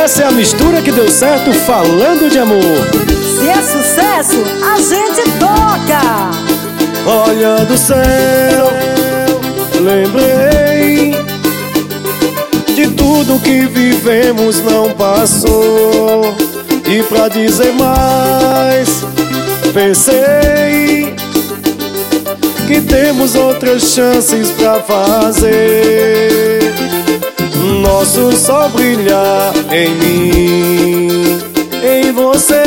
Essa é a mistura que deu certo falando de amor. Se é sucesso, a gente toca. Olha do céu, lembrei de tudo que vivemos, não passou. E pra dizer mais, pensei que temos outras chances pra fazer nosso sol brilhar em mim, em você.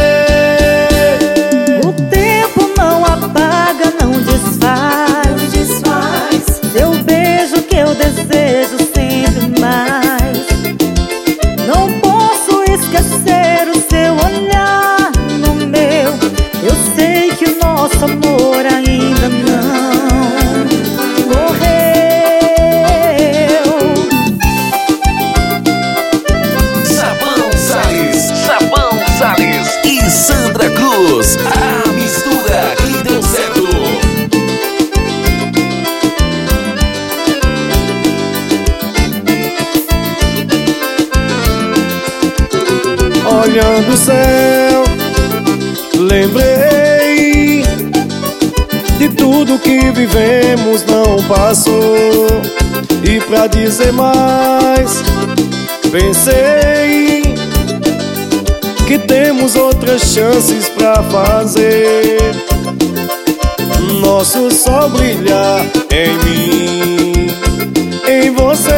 O tempo não apaga, não desfaz, seu beijo que eu desejo sempre mais. Não posso esquecer o seu olhar no meu. Eu sei que o nosso amor ainda não morreu. Sabão Salles e Sandra Cruz, a mistura que deu certo. Olhando o céu, lembrei de tudo que vivemos, não passou. E pra dizer mais, pensei que temos outras chances pra fazer nosso sol brilhar em mim, em você.